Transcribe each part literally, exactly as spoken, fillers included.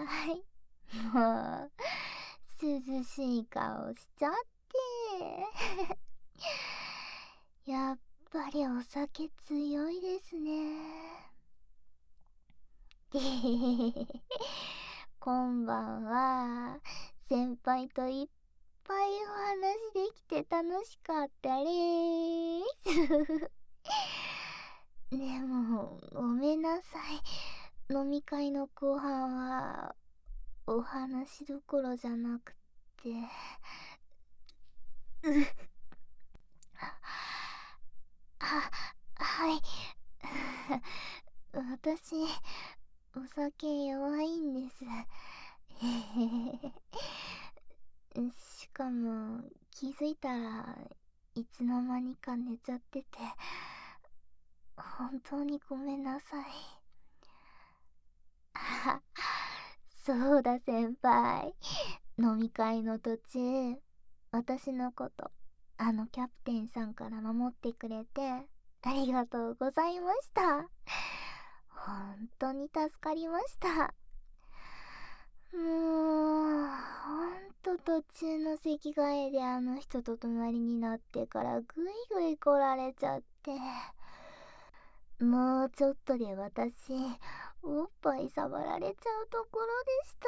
い。もう、涼しい顔しちゃって。やっぱりお酒強いですね。でへへへへ。今晩は、先輩といっぱいお話できて楽しかったれーす。でも、ごめんなさい。飲み会の後半は、お話どころじゃなくて、うっ。は、はい。私、お酒弱いんです。へへへ。しかも、気づいたらいつの間にか寝ちゃってて、本当にごめんなさい。あ、そうだ先輩。飲み会の途中、私のことあのキャプテンさんから守ってくれてありがとうございました。本当に助かりました。もうほんと途中の席替えであの人と隣になってからぐいぐい来られちゃって、もうちょっとで私おっぱい触られちゃうところでした。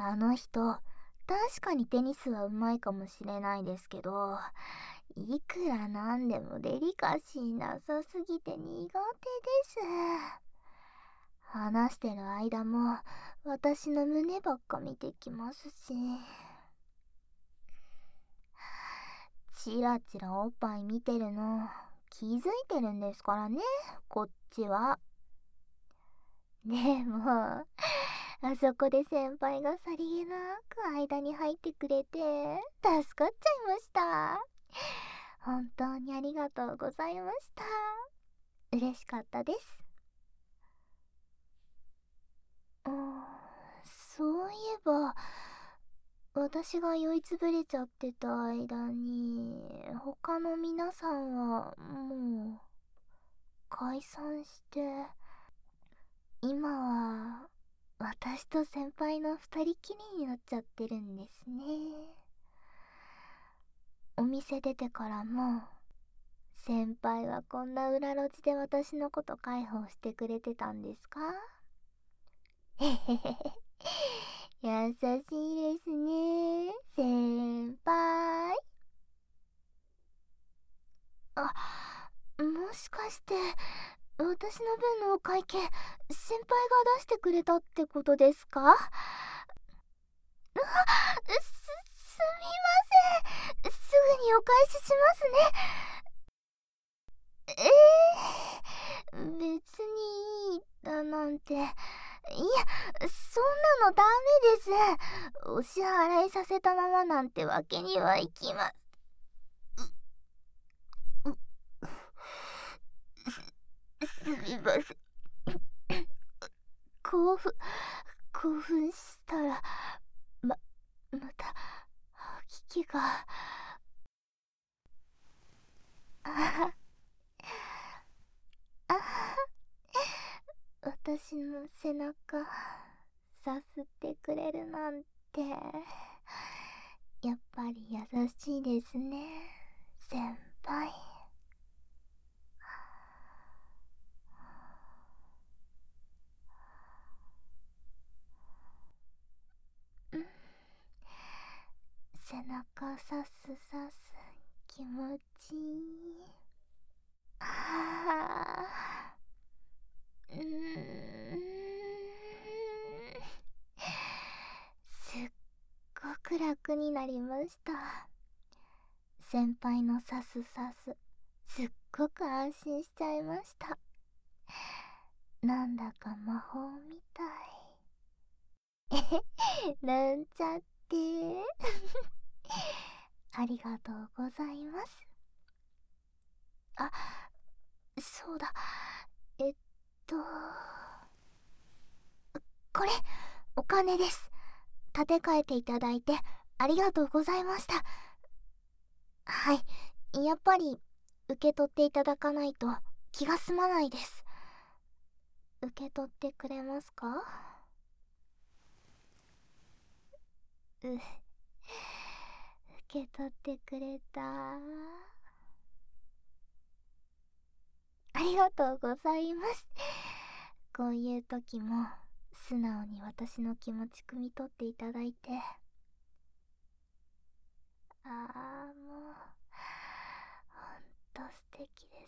あの人確かにテニスはうまいかもしれないですけど、いくらなんでもデリカシーなさすぎて苦手です。話してる間も私の胸ばっか見てきますし、チラチラおっぱい見てるの気づいてるんですからね、こっちは。でもあそこで先輩がさりげなく間に入ってくれて助かっちゃいました。本当にありがとうございました。嬉しかったです。うん、そういえば私が酔いつぶれちゃってた間に他の皆さんはもう解散して、今は私と先輩の二人きりになっちゃってるんですね。お店出てからも先輩はこんな裏路地で私のこと介抱してくれてたんですか？へへへへ。優しいですね先輩。あ、もしかして私の分のお会計先輩が出してくれたってことですか？あ、す、すみません、すぐにお返ししますね。えー、別にいいだなんて、いや、そんなのダメです。お支払いさせたままなんてわけにはいきます。う、う、す、すみません。興奮、興奮したら、ま、また、吐き気が。あは、あは、私の背中、さすってくれるなんて、やっぱり優しいですね、先輩。うん、背中さすさす気持ちいい。ああ、うーん、すっごく楽になりました。先輩のさすさす、すっごく安心しちゃいました。なんだか魔法みたい。えへ、なんちゃってありがとうございます。あ、そうだ、えっとこれお金です。立て替えていただいてありがとうございました。はい、やっぱり受け取っていただかないと気が済まないです。受け取ってくれますか？ う、受け取ってくれた。ありがとうございます。こういう時も素直に私の気持ち汲み取っていただいて。ああ、もうほんと素敵です。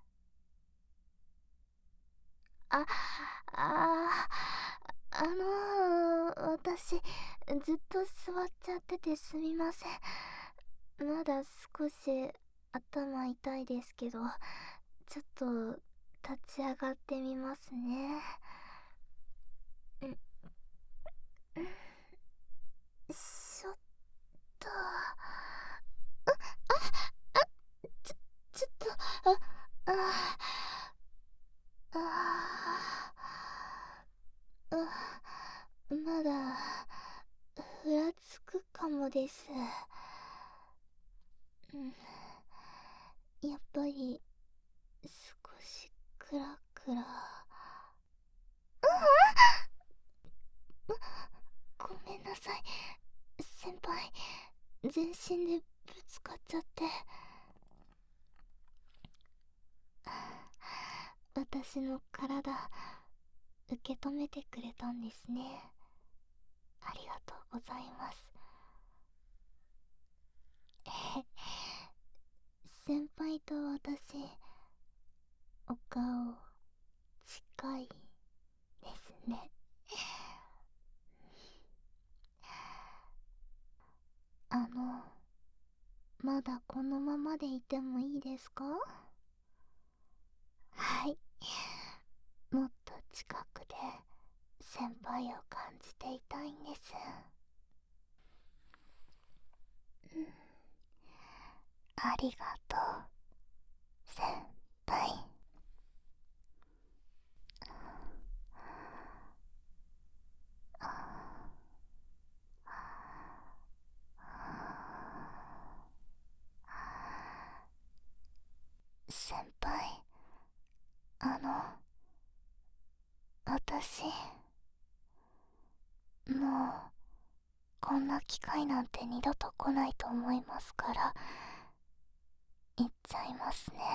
あ、ああ、あのー、私ずっと座っちゃっててすみません。まだ少し頭痛いですけど、ちょっと立ち上がってみますね。うん、うん、ちょっと、あ、あ、あ、ちょ、ちょっと、あ、あ、あ、あ、まだふらつくかもです。うん、やっぱり少しクラクラ。ごめんなさい先輩、全身でぶつかっちゃって。私の体受け止めてくれたんですね。ありがとうございます。先輩と私、お顔近いですね。あの、まだこのままでいてもいいですか？はい、もっと近くで先輩を感じていたいんです。うん、ありがとう先輩。先輩、あの、私、もうこんな機会なんて二度と来ないと思いますから、言っちゃいますね。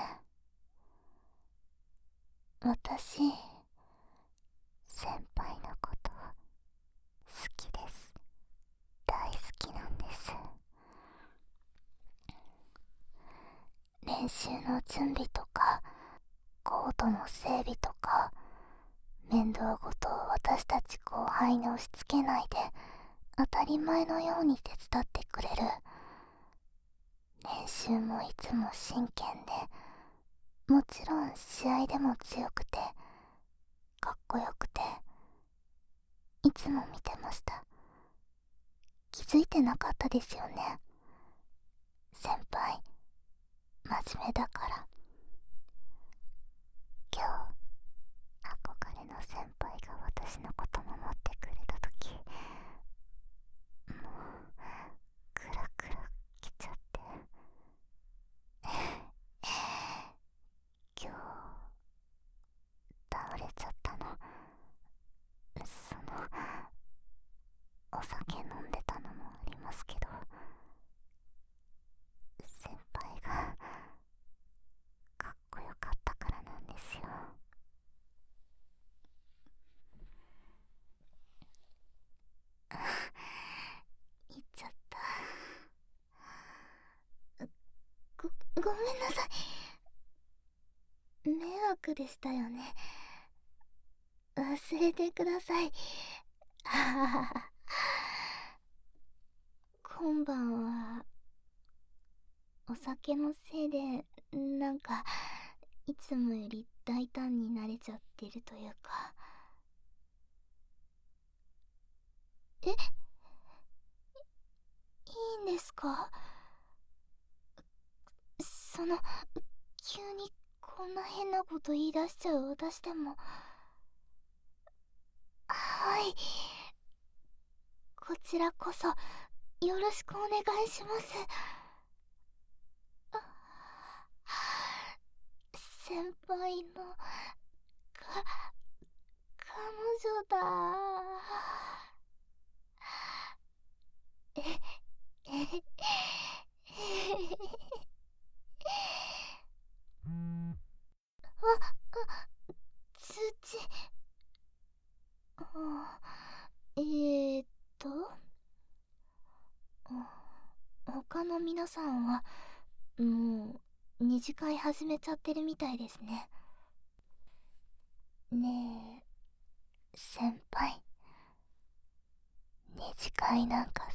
私、先輩のこと好きです。大好きなんです。練習の準備とかコートの整備とか、面倒ごとを私たち後輩に押し付けないで当たり前のように手伝ってくれる。練習もいつも真剣で、もちろん試合でも強くてかっこよくて、いつも見てました。気づいてなかったですよね、先輩真面目だから。今日憧れの先輩が私のこと守ってくれた時、もうクラクラ来ちゃって。今日倒れちゃったの。その、お酒飲んでたのもありますけど、先輩がかっこよかったからなんですよ。言っちゃった。ご、ごめんなさい。迷惑でしたよね。忘れてください。今晩はお酒のせいでなんかいつもより大胆になれちゃってるというか。え、いいんですか？その、急にこんな変なこと言い出しちゃう私でも。はい、こちらこそよろしくお願いします。先輩のか彼女だ。 あえーっと他の皆さんはもう二次会始めちゃってるみたいですね。ねえ先輩、二次会なんか